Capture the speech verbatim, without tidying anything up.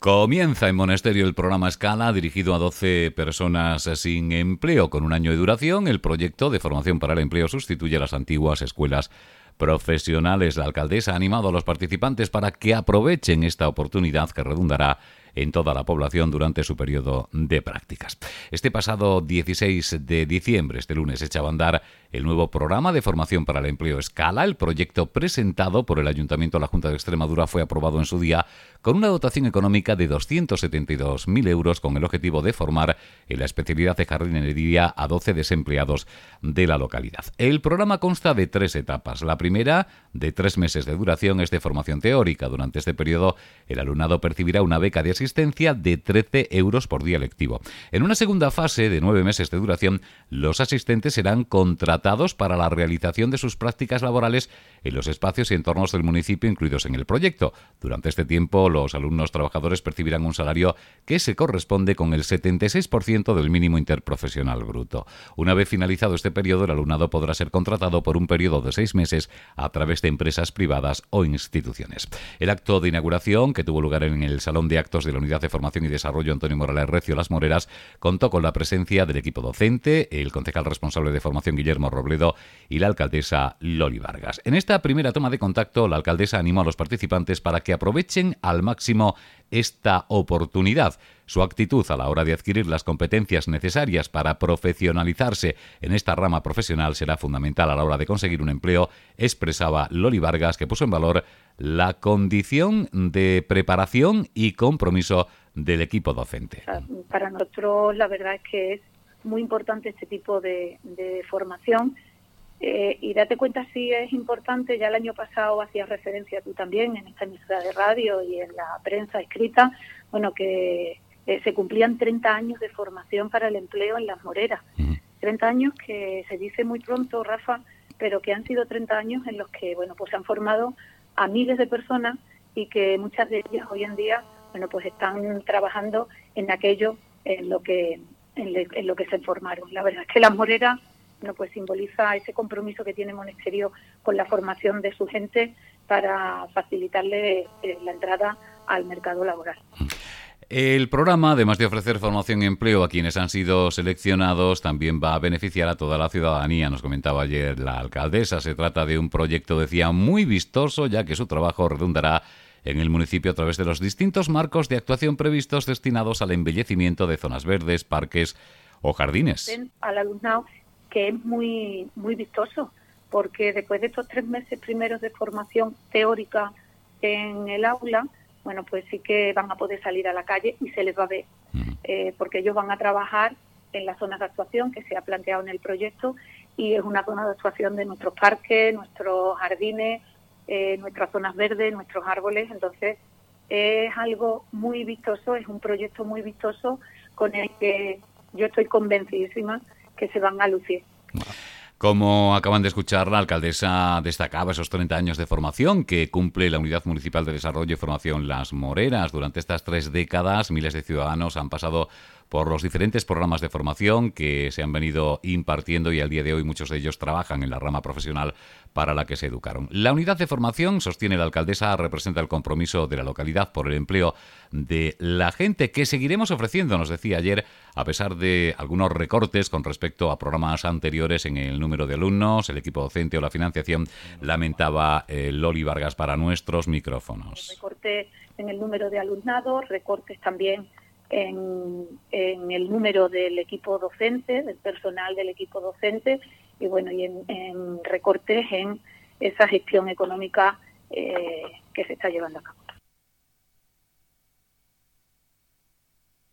Comienza en Monesterio el programa Escala, dirigido a doce personas sin empleo. Con un año de duración, el proyecto de formación para el empleo sustituye a las antiguas escuelas profesionales. La alcaldesa ha animado a los participantes para que aprovechen esta oportunidad que redundará en toda la población durante su periodo de prácticas. Este pasado dieciséis de diciembre, este lunes, echaba a andar el nuevo programa de formación para el empleo Escala. El proyecto presentado por el Ayuntamiento de la Junta de Extremadura fue aprobado en su día con una dotación económica de doscientos setenta y dos mil euros, con el objetivo de formar en la especialidad de jardinería a doce desempleados de la localidad. El programa consta de tres etapas. La primera, de tres meses de duración, es de formación teórica. Durante este periodo, el alumnado percibirá una beca de asistencia de trece euros por día lectivo. En una segunda fase, de nueve meses de duración, los asistentes serán contratados para la realización de sus prácticas laborales en los espacios y entornos del municipio incluidos en el proyecto. Durante este tiempo, los alumnos trabajadores percibirán un salario que se corresponde con el setenta y seis por ciento del mínimo interprofesional bruto. Una vez finalizado este periodo, el alumnado podrá ser contratado por un periodo de seis meses a través de empresas privadas o instituciones. El acto de inauguración, que tuvo lugar en el Salón de Actos de la Unidad de Formación y Desarrollo Antonio Morales Recio Las Moreras, contó con la presencia del equipo docente, el concejal responsable de formación Guillermo Robledo y la alcaldesa Loli Vargas. En esta primera toma de contacto, la alcaldesa animó a los participantes para que aprovechen al máximo esta oportunidad. Su actitud a la hora de adquirir las competencias necesarias para profesionalizarse en esta rama profesional será fundamental a la hora de conseguir un empleo, expresaba Loli Vargas, que puso en valor la condición de preparación y compromiso del equipo docente. Para nosotros la verdad es que es muy importante este tipo de, de formación. Eh, y date cuenta si es importante, ya el año pasado hacías referencia tú también en esta emisora de radio y en la prensa escrita, bueno, que eh, se cumplían treinta años de formación para el empleo en Las Moreras. Uh-huh. treinta años que se dice muy pronto, Rafa, pero que han sido treinta años en los que, bueno, pues se han formado a miles de personas y que muchas de ellas hoy en día, bueno, pues están trabajando en aquello en lo que en, le, en lo que se formaron. La verdad es que Las Moreras, bueno, pues simboliza ese compromiso que tiene Monesterio con la formación de su gente para facilitarle eh, la entrada al mercado laboral. El programa, además de ofrecer formación y empleo a quienes han sido seleccionados, también va a beneficiar a toda la ciudadanía, nos comentaba ayer la alcaldesa. Se trata de un proyecto, decía, muy vistoso, ya que su trabajo redundará en el municipio a través de los distintos marcos de actuación previstos destinados al embellecimiento de zonas verdes, parques o jardines. Al alumnado, que es muy, muy vistoso, porque después de estos tres meses primeros de formación teórica en el aula, bueno, pues sí que van a poder salir a la calle y se les va a ver, uh-huh. eh, porque ellos van a trabajar en las zonas de actuación que se ha planteado en el proyecto, y es una zona de actuación de nuestros parques, nuestros jardines, eh, nuestras zonas verdes, nuestros árboles. Entonces es algo muy vistoso, es un proyecto muy vistoso con el que yo estoy convencidísima que se van a lucir. Como acaban de escuchar, la alcaldesa destacaba esos treinta años de formación que cumple la Unidad Municipal de Desarrollo y Formación Las Moreras. Durante estas tres décadas, miles de ciudadanos han pasado por los diferentes programas de formación que se han venido impartiendo y al día de hoy muchos de ellos trabajan en la rama profesional para la que se educaron. La unidad de formación, sostiene la alcaldesa, representa el compromiso de la localidad por el empleo de la gente, que seguiremos ofreciendo, nos decía ayer, a pesar de algunos recortes con respecto a programas anteriores en el número de alumnos, el equipo docente o la financiación, lamentaba eh, Loli Vargas para nuestros micrófonos. Recortes en el número de alumnado, recortes también En, en el número del equipo docente, del personal del equipo docente, y bueno, y en, en recortes en esa gestión económica eh, que se está llevando a cabo.